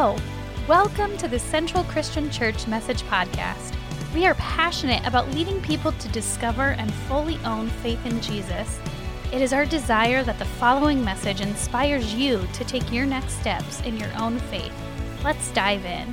Hello! Welcome to the Central Christian Church Message Podcast. We are passionate about leading people to discover and fully own faith in Jesus. It is our desire that the following message inspires you to take your next steps in your own faith. Let's dive in.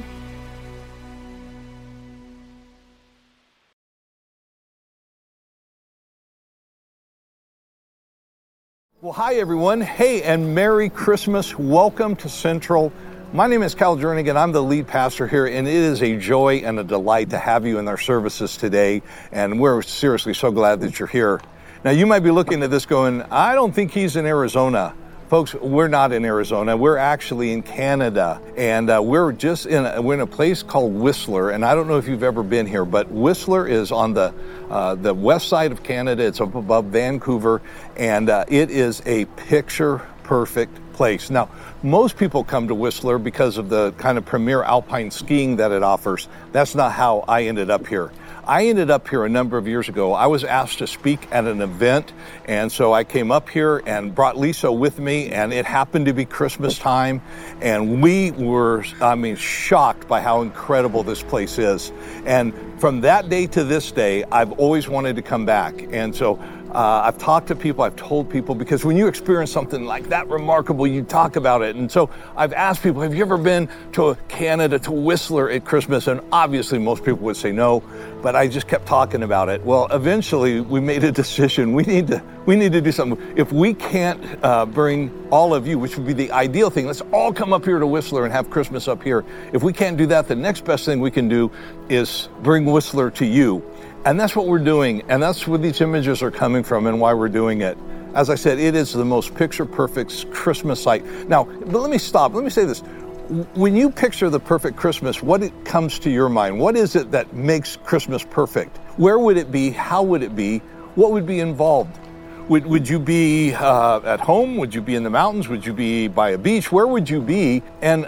Well, hi everyone. Hey, and Merry Christmas. Welcome to Central. My name is Cal Jernigan. I'm the lead pastor here, and it is a joy and a delight to have you in our services today. And we're seriously so glad that you're here. Now, you might be looking at this going, I don't think he's in Arizona. Folks, we're not in Arizona. We're actually in Canada, and we're in a place called Whistler. And I don't know if you've ever been here, but Whistler is on the west side of Canada. It's up above Vancouver, and it is a picture-perfect place. Now, most people come to Whistler because of the kind of premier alpine skiing that it offers. That's not how I ended up here. I ended up here a number of years ago. I was asked to speak at an event, and so I came up here and brought Lisa with me, and it happened to be Christmas time, and we were, shocked by how incredible this place is. And from that day to this day, I've always wanted to come back. And so I've talked to people, I've told people, because when you experience something like that remarkable, you talk about it. And so I've asked people, have you ever been to Canada, to Whistler at Christmas? And obviously most people would say no, but I just kept talking about it. Well, eventually we made a decision. We need to do something. If we can't bring all of you, which would be the ideal thing, let's all come up here to Whistler and have Christmas up here. If we can't do that, the next best thing we can do is bring Whistler to you. And that's what we're doing, and that's where these images are coming from and why we're doing it. As I said, it is the most picture-perfect Christmas site. Now, but let me stop. Let me say this. When you picture the perfect Christmas, what it comes to your mind? What is it that makes Christmas perfect? Where would it be? How would it be? What would be involved? Would you be at home? Would you be in the mountains? Would you be by a beach? Where would you be? And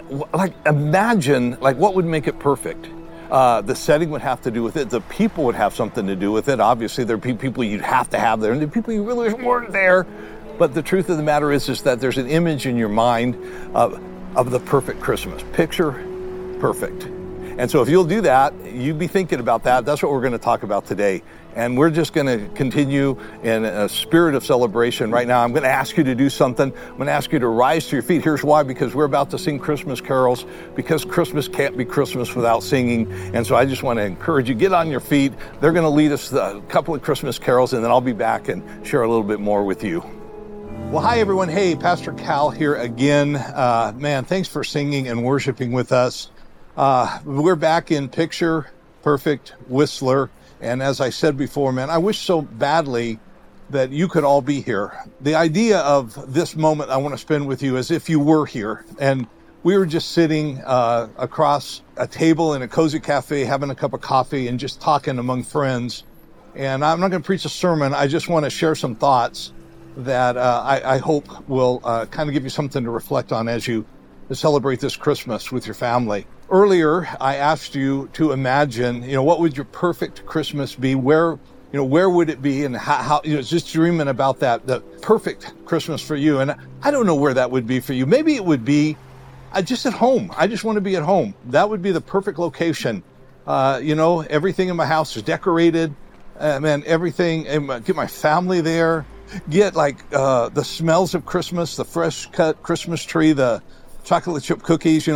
imagine what would make it perfect? The setting would have to do with it. The people would have something to do with it. Obviously, there'd be people you'd have to have there, and there'd be people you really weren't there. But the truth of the matter is that there's an image in your mind of the perfect Christmas. Picture perfect. And so if you'll do that, you'd be thinking about that. That's what we're going to talk about today. And we're just going to continue in a spirit of celebration. Right now, I'm going to ask you to do something. I'm going to ask you to rise to your feet. Here's why: because we're about to sing Christmas carols, because Christmas can't be Christmas without singing. And so I just want to encourage you, get on your feet. They're going to lead us a couple of Christmas carols, and then I'll be back and share a little bit more with you. Well, hi, everyone. Hey, Pastor Cal here again. Thanks for singing and worshiping with us. We're back in Picture Perfect Whistler. And as I said before, I wish so badly that you could all be here. The idea of this moment I want to spend with you is if you were here and we were just sitting across a table in a cozy cafe, having a cup of coffee and just talking among friends. And I'm not going to preach a sermon. I just want to share some thoughts that I hope will kind of give you something to reflect on as you celebrate this Christmas with your family. Earlier, I asked you to imagine, what would your perfect Christmas be? Where would it be, and how just dreaming about that, the perfect Christmas for you. And I don't know where that would be for you. Maybe it would be just at home. I just want to be at home. That would be the perfect location. Everything in my house is decorated. Everything. Get my family there. Get the smells of Christmas, the fresh cut Christmas tree, the chocolate chip cookies,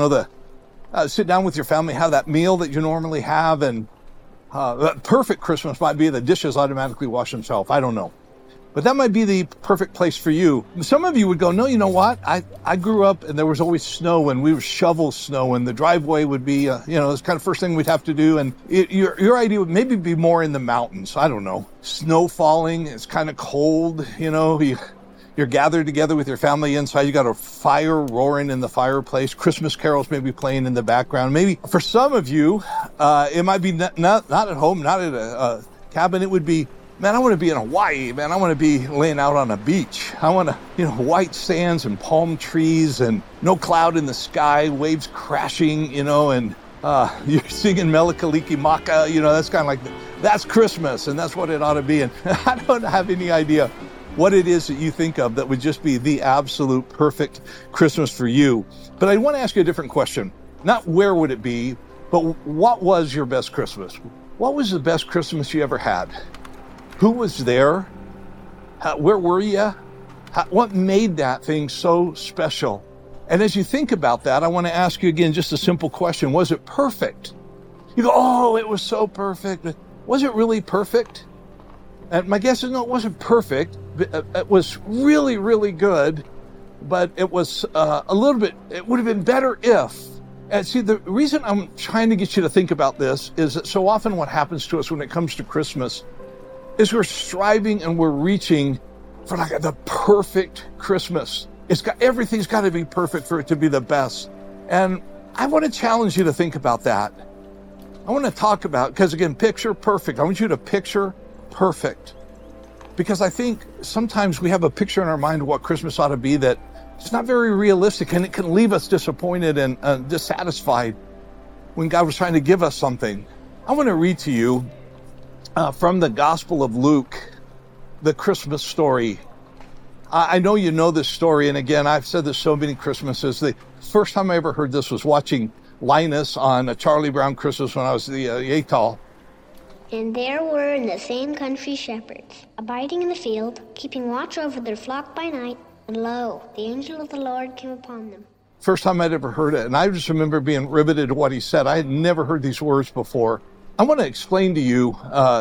sit down with your family, have that meal that you normally have, and that perfect Christmas might be the dishes automatically wash themselves. I don't know. But that might be the perfect place for you. Some of you would go, no, you know what? I grew up and there was always snow, and we would shovel snow, and the driveway would be, it's kind of first thing we'd have to do. And your idea would maybe be more in the mountains. I don't know. Snow falling, it's kind of cold, You're gathered together with your family inside. You got a fire roaring in the fireplace. Christmas carols maybe playing in the background. Maybe for some of you, it might be not at home, not at a cabin. It would be, I want to be in Hawaii. I want to be laying out on a beach. I want to, white sands and palm trees and no cloud in the sky, waves crashing, and you're singing Mele Kalikimaka. That's kind of that's Christmas, and that's what it ought to be. And I don't have any idea what it is that you think of that would just be the absolute perfect Christmas for you. But I want to ask you a different question. Not where would it be, but what was your best Christmas? What was the best Christmas you ever had? Who was there? Where were you? What made that thing so special? And as you think about that, I want to ask you again just a simple question. Was it perfect? You go, oh, it was so perfect. Was it really perfect? And my guess is no, it wasn't perfect. It was really, really good, but it was a little bit, it would have been better if. And see, the reason I'm trying to get you to think about this is that so often what happens to us when it comes to Christmas is we're striving and we're reaching for like the perfect Christmas. Everything's got to be perfect for it to be the best. And I want to challenge you to think about that. I want to talk about, because again, picture perfect. I want you to picture perfect. Because I think sometimes we have a picture in our mind of what Christmas ought to be that it's not very realistic, and it can leave us disappointed and dissatisfied when God was trying to give us something. I want to read to you from the Gospel of Luke, the Christmas story. I know you know this story, and again, I've said this so many Christmases. The first time I ever heard this was watching Linus on a Charlie Brown Christmas when I was the Yatal. And there were in the same country shepherds, abiding in the field, keeping watch over their flock by night. And lo, the angel of the Lord came upon them. First time I'd ever heard it, and I just remember being riveted to what he said. I had never heard these words before. I want to explain to you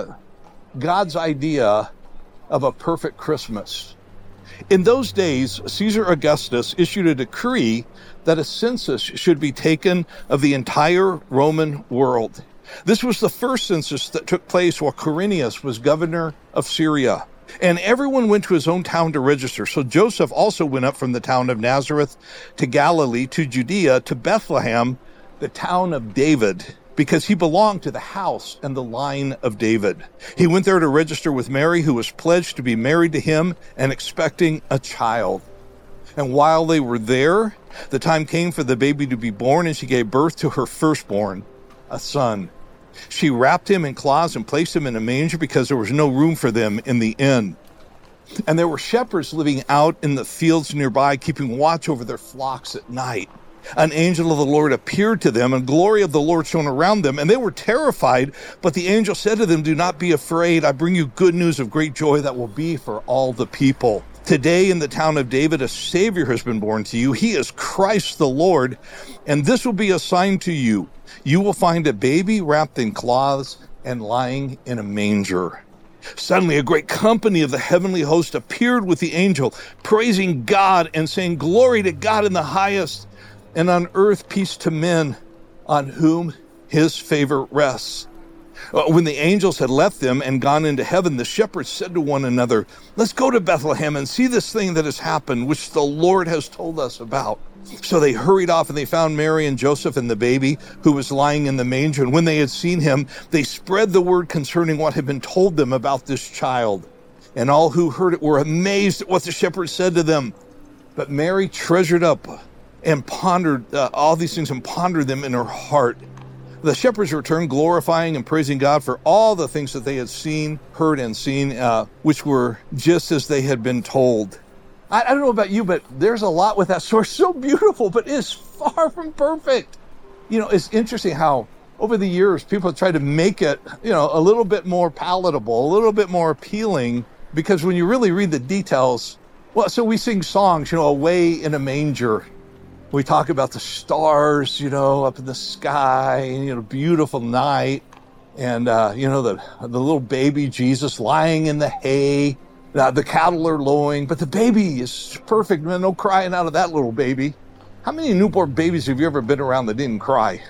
God's idea of a perfect Christmas. In those days, Caesar Augustus issued a decree that a census should be taken of the entire Roman world. This was the first census that took place while Quirinius was governor of Syria. And everyone went to his own town to register. So Joseph also went up from the town of Nazareth to Galilee, to Judea, to Bethlehem, the town of David, because he belonged to the house and the line of David. He went there to register with Mary, who was pledged to be married to him and expecting a child. And while they were there, the time came for the baby to be born, and she gave birth to her firstborn, a son. She wrapped him in cloths and placed him in a manger because there was no room for them in the inn. And there were shepherds living out in the fields nearby, keeping watch over their flocks at night. An angel of the Lord appeared to them, and glory of the Lord shone around them, and they were terrified. But the angel said to them, "Do not be afraid. I bring you good news of great joy that will be for all the people. Today in the town of David, a Savior has been born to you. He is Christ the Lord, and this will be a sign to you. You will find a baby wrapped in cloths and lying in a manger." Suddenly a great company of the heavenly host appeared with the angel, praising God and saying, "Glory to God in the highest, and on earth peace to men on whom his favor rests." When the angels had left them and gone into heaven, the shepherds said to one another, "Let's go to Bethlehem and see this thing that has happened, which the Lord has told us about." So they hurried off, and they found Mary and Joseph and the baby who was lying in the manger. And when they had seen him, they spread the word concerning what had been told them about this child. And all who heard it were amazed at what the shepherds said to them. But Mary treasured up and pondered all these things and pondered them in her heart. The shepherds returned, glorifying and praising God for all the things that they had seen, heard, and seen, which were just as they had been told. I don't know about you, but there's a lot with that story. So beautiful, but it's far from perfect. You know, it's interesting how over the years people have tried to make it, a little bit more palatable, a little bit more appealing, because when you really read the details, so we sing songs, away in a manger. We talk about the stars, up in the sky, and, beautiful night. And, the little baby Jesus lying in the hay. The cattle are lowing, but the baby is perfect. Man, no crying out of that little baby. How many newborn babies have you ever been around that didn't cry?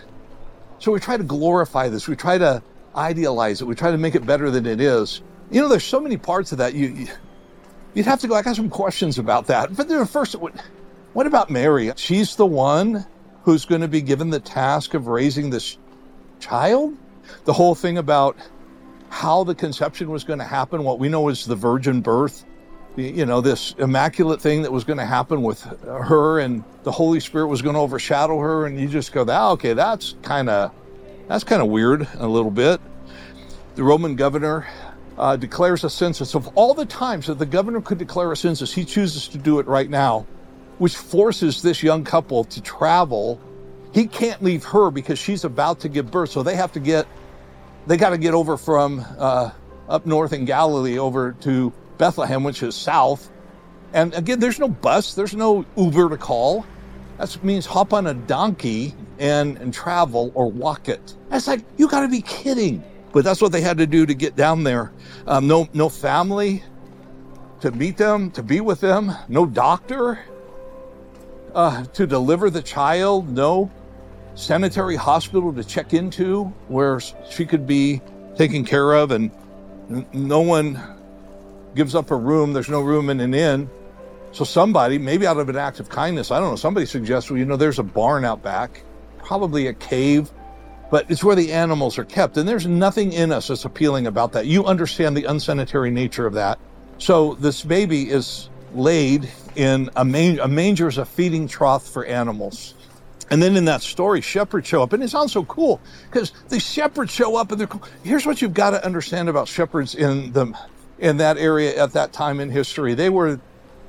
So we try to glorify this. We try to idealize it. We try to make it better than it is. There's so many parts of that. You'd have to go, I got some questions about that. But then first, what about Mary? She's the one who's going to be given the task of raising this child? The whole thing about how the conception was going to happen, what we know is the virgin birth, this immaculate thing that was going to happen with her, and the Holy Spirit was going to overshadow her, and you just go, okay, that's kind of weird a little bit. The Roman governor declares a census. Of all the times that the governor could declare a census, he chooses to do it right now, which forces this young couple to travel he can't leave her because she's about to give birth. So they got to get over from up north in Galilee over to Bethlehem, which is south. And again, there's no bus, there's no Uber to call. That means hop on a donkey and travel or walk it. It's like, you got to be kidding. But that's what they had to do to get down there. No family to meet them, to be with them. No doctor to deliver the child. No sanitary hospital to check into where she could be taken care of. And no one gives up a room. There's no room in an inn. So somebody, maybe out of an act of kindness, I don't know, somebody suggests, well, there's a barn out back, probably a cave, but it's where the animals are kept. And there's nothing in us that's appealing about that. You understand the unsanitary nature of that. So this baby is laid in a manger. A manger is a feeding trough for animals. And then in that story, shepherds show up. And it sounds so cool because the shepherds show up and they're cool. Here's what you've got to understand about shepherds in that area at that time in history. They were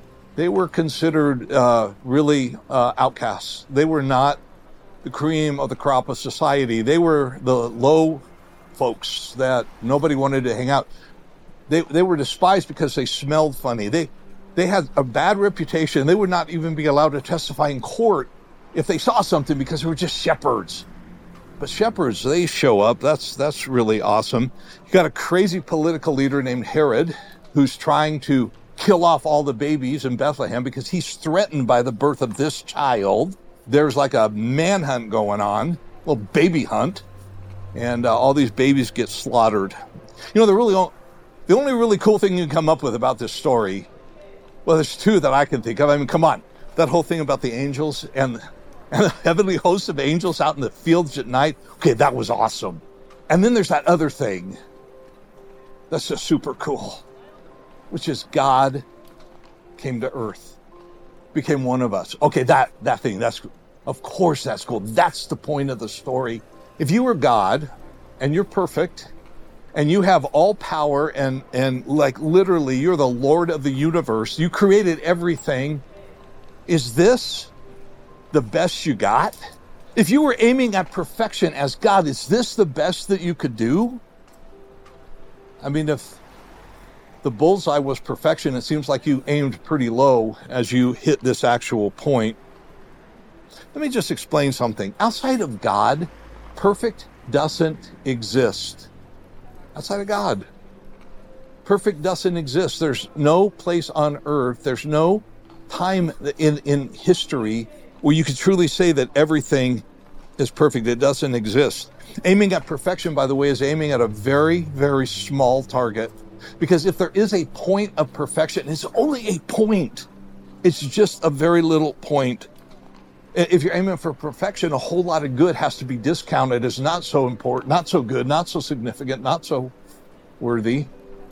considered really outcasts. They were not the cream of the crop of society. They were the low folks that nobody wanted to hang out. They were despised because they smelled funny. They had a bad reputation. They would not even be allowed to testify in court if they saw something because they were just shepherds. But shepherds, they show up. That's really awesome. You got a crazy political leader named Herod who's trying to kill off all the babies in Bethlehem because he's threatened by the birth of this child. There's like a manhunt going on, a little baby hunt, and all these babies get slaughtered. The only really cool thing you can come up with about this story, well, there's two that I can think of. I mean, come on, that whole thing about the angels and the heavenly host of angels out in the fields at night. Okay, that was awesome. And then there's that other thing that's just super cool, which is God came to earth, became one of us. Okay, that thing, of course that's cool. That's the point of the story. If you were God and you're perfect and you have all power and like literally you're the Lord of the universe, you created everything, is this the best you got? If you were aiming at perfection as God, is this the best that you could do? I mean, if the bullseye was perfection, it seems like you aimed pretty low as you hit this actual point. Let me just explain something. Outside of God, perfect doesn't exist. Outside of God, perfect doesn't exist. There's no place on earth, there's no time in history where you could truly say that everything is perfect. It doesn't exist. Aiming at perfection, by the way, is aiming at a very, very small target. Because if there is a point of perfection, it's only a point. It's just a very little point. If you're aiming for perfection, a whole lot of good has to be discounted as not so important, not so good, not so significant, not so worthy.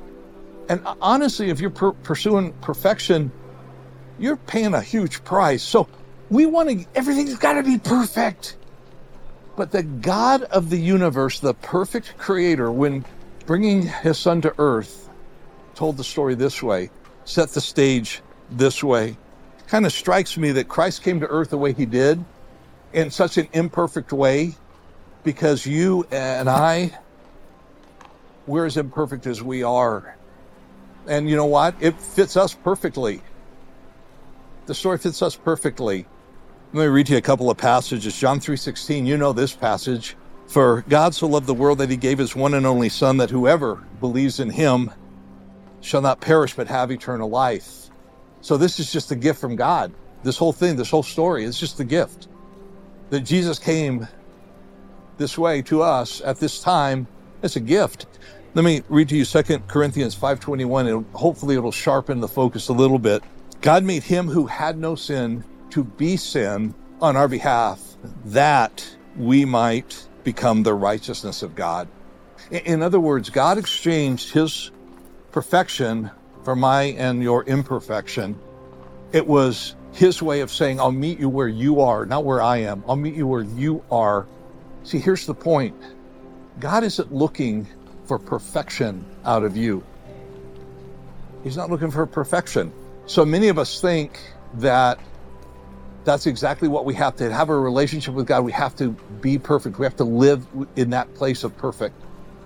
And honestly, if you're pursuing perfection, you're paying a huge price. So everything's got to be perfect. But the God of the universe, the perfect creator, when bringing his son to earth, told the story this way, set the stage this way. Kind of strikes me that Christ came to earth the way he did, in such an imperfect way, because you and I, we're as imperfect as we are. And you know what? It fits us perfectly. The story fits us perfectly. Let me read to you a couple of passages. John 3:16, you know this passage. For God so loved the world that he gave his one and only Son, that whoever believes in him shall not perish but have eternal life. So this is just a gift from God. This whole thing, this whole story is just a gift. That Jesus came this way to us at this time, it's a gift. Let me read to you 2 Corinthians 5:21, and hopefully it'll sharpen the focus a little bit. God made him who had no sin to be sin on our behalf, that we might become the righteousness of God. In other words, God exchanged his perfection for my and your imperfection. It was his way of saying, I'll meet you where you are, not where I am. I'll meet you where you are. See, here's the point. God isn't looking for perfection out of you. He's not looking for perfection. So many of us think that That's exactly what we have to have a relationship with God. We have to be perfect. We have to live in that place of perfect.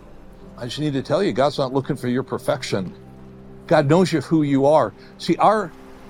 I just need to tell you, God's not looking for your perfection. God knows who you are. See, our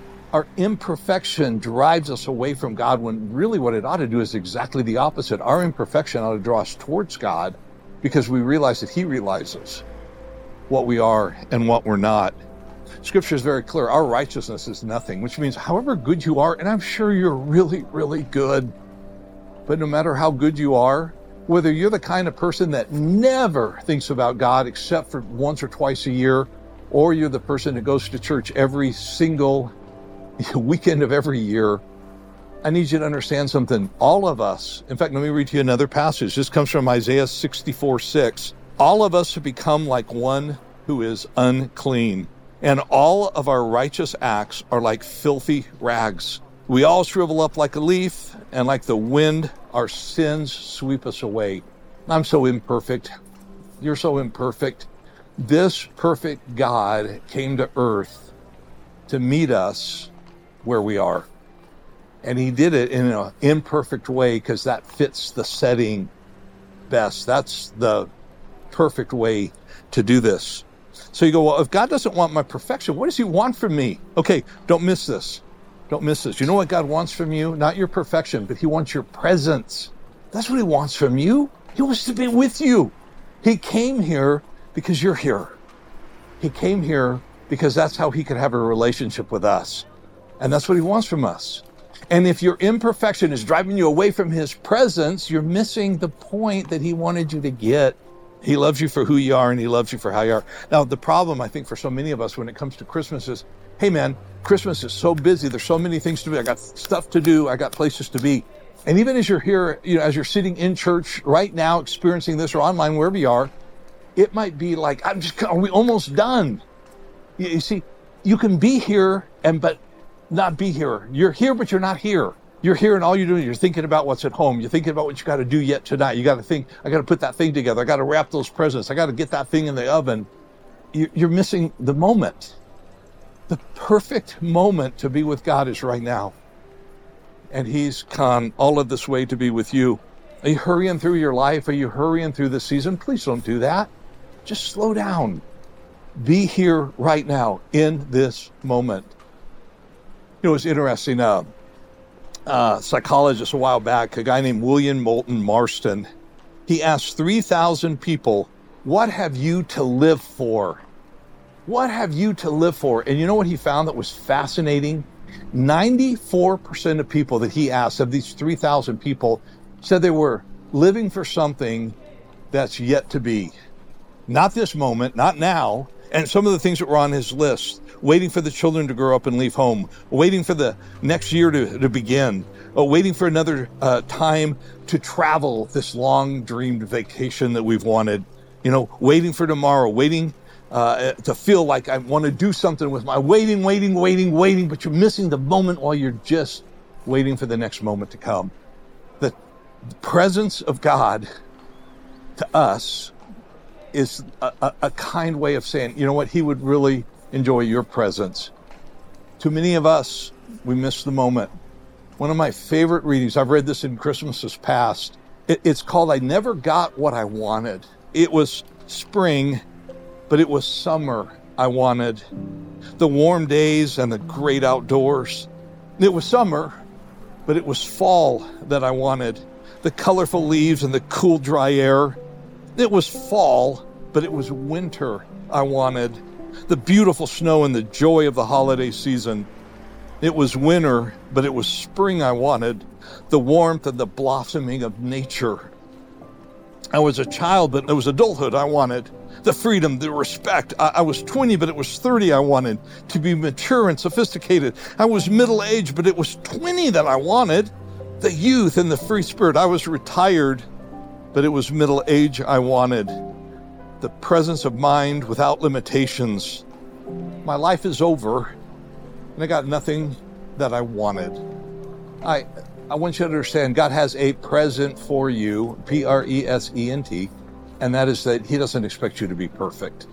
imperfection drives us away from God when really what it ought to do is exactly the opposite. Our imperfection ought to draw us towards God because we realize that He realizes what we are and what we're not. Scripture is very clear. Our righteousness is nothing, which means however good you are, and I'm sure you're really, really good, but no matter how good you are, whether you're the kind of person that never thinks about God except for once or twice a year, or you're the person that goes to church every single weekend of every year, I need you to understand something. All of us, in fact, let me read to you another passage. This comes from Isaiah 64:6. All of us have become like one who is unclean, and all of our righteous acts are like filthy rags. We all shrivel up like a leaf, and like the wind, our sins sweep us away. I'm so imperfect. You're so imperfect. This perfect God came to earth to meet us where we are. And He did it in an imperfect way because that fits the setting best. That's the perfect way to do this. So you go, well, if God doesn't want my perfection, what does He want from me? Okay, don't miss this. Don't miss this. You know what God wants from you? Not your perfection, but He wants your presence. That's what He wants from you. He wants to be with you. He came here because you're here. He came here because that's how He could have a relationship with us. And that's what He wants from us. And if your imperfection is driving you away from His presence, you're missing the point that He wanted you to get. He loves you for who you are, and He loves you for how you are. Now, the problem, I think, for so many of us when it comes to Christmas is, hey, man, Christmas is so busy. There's so many things to do. I got stuff to do. I got places to be. And even as you're here, as you're sitting in church right now, experiencing this, or online, wherever you are, it might be like, are we almost done? You see, you can be here but not be here. You're here, but you're not here. You're here, and all you're doing, you're thinking about what's at home. You're thinking about what you got to do yet tonight. You got to think, I got to put that thing together. I got to wrap those presents. I got to get that thing in the oven. You're missing the moment. The perfect moment to be with God is right now. And He's come all of this way to be with you. Are you hurrying through your life? Are you hurrying through the season? Please don't do that. Just slow down. Be here right now in this moment. It's interesting. Psychologist a while back, a guy named William Moulton Marston, he asked 3,000 people, what have you to live for? What have you to live for? And you know what he found that was fascinating? 94% of people that he asked, of these 3,000 people, said they were living for something that's yet to be. Not this moment, not now. And some of the things that were on his list: waiting for the children to grow up and leave home, waiting for the next year to begin, waiting for another time to travel this long dreamed vacation that we've wanted, waiting for tomorrow, waiting to feel like I want to do something with my waiting, but you're missing the moment while you're just waiting for the next moment to come. The presence of God to us is a kind way of saying, you know what, He would really enjoy your presence. Too many of us, we miss the moment. One of my favorite readings, I've read this in Christmases past, it's called I Never Got What I Wanted. It was spring, but it was summer I wanted. The warm days and the great outdoors. It was summer, but it was fall that I wanted. The colorful leaves and the cool, dry air. It was fall, but it was winter I wanted. The beautiful snow and the joy of the holiday season. It was winter, but it was spring I wanted. The warmth and the blossoming of nature. I was a child, but it was adulthood I wanted. The freedom, the respect. I was 20, but it was 30 I wanted. To be mature and sophisticated. I was middle-aged, but it was 20 that I wanted. The youth and the free spirit. I was retired, but it was middle age I wanted. The presence of mind without limitations. My life is over, and I got nothing that I wanted. I want you to understand, God has a present for you, Present, and that is that He doesn't expect you to be perfect.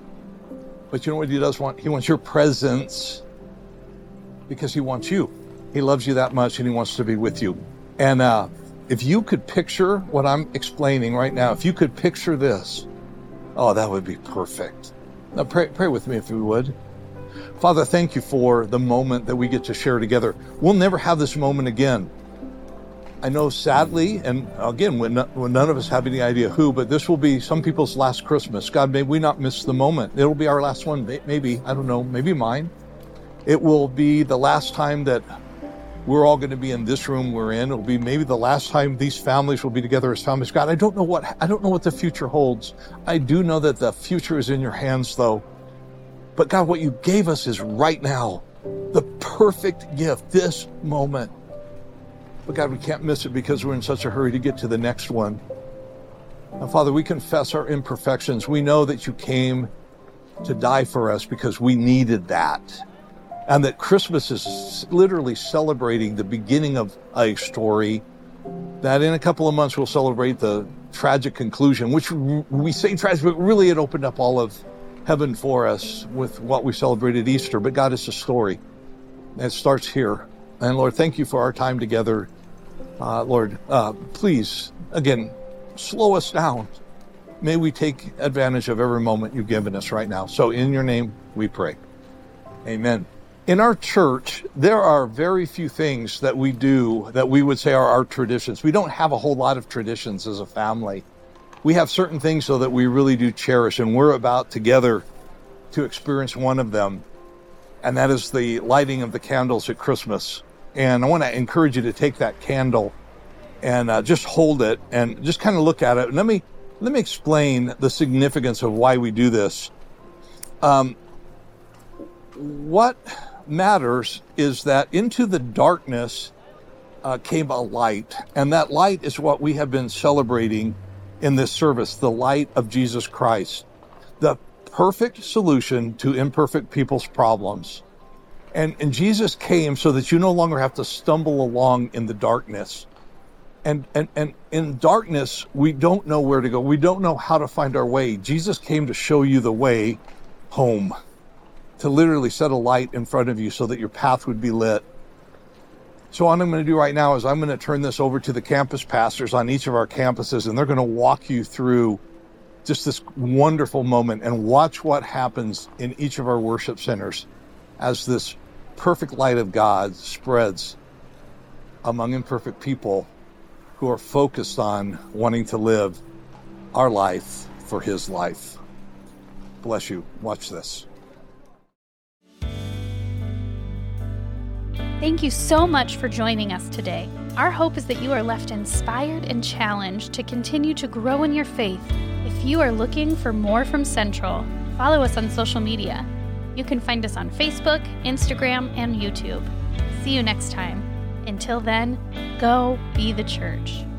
But you know what He does want? He wants your presence because He wants you. He loves you that much, and he wants to be with you. And if you could picture what I'm explaining right now, if you could picture this, oh, that would be perfect. Now pray with me if you would. Father, thank you for the moment that we get to share together. We'll never have this moment again. I know, sadly, and again, when none of us have any idea who, but this will be some people's last Christmas. God, may we not miss the moment. It'll be our last one, maybe, I don't know, maybe mine. It will be the last time that we're all going to be in this room we're in. It'll be maybe the last time these families will be together as families. God, I don't know what the future holds. I do know that the future is in your hands, though. But God, what you gave us is right now, the perfect gift, this moment. But God, we can't miss it because we're in such a hurry to get to the next one. And Father, we confess our imperfections. We know that you came to die for us because we needed that. And that Christmas is literally celebrating the beginning of a story that in a couple of months we'll celebrate the tragic conclusion, which we say tragic, but really it opened up all of heaven for us with what we celebrated Easter. But God, it's a story. And it starts here. And Lord, thank you for our time together. Lord, please, again, slow us down. May we take advantage of every moment you've given us right now. So in your name we pray. Amen. In our church, there are very few things that we do that we would say are our traditions. We don't have a whole lot of traditions as a family. We have certain things, though, that we really do cherish, and we're about together to experience one of them, and that is the lighting of the candles at Christmas. And I want to encourage you to take that candle and just hold it and just kind of look at it. And let me explain the significance of why we do this. What matters is that into the darkness came a light, and that light is what we have been celebrating in this service, the light of Jesus Christ, the perfect solution to imperfect people's problems. And Jesus came so that you no longer have to stumble along in the darkness. And in darkness, we don't know where to go. We don't know how to find our way. Jesus came to show you the way home, to literally set a light in front of you so that your path would be lit. So what I'm going to do right now is I'm going to turn this over to the campus pastors on each of our campuses, and they're going to walk you through just this wonderful moment and watch what happens in each of our worship centers as this perfect light of God spreads among imperfect people who are focused on wanting to live our life for his life. Bless you. Watch this. Thank you so much for joining us today. Our hope is that you are left inspired and challenged to continue to grow in your faith. If you are looking for more from Central, follow us on social media. You can find us on Facebook, Instagram, and YouTube. See you next time. Until then, go be the church.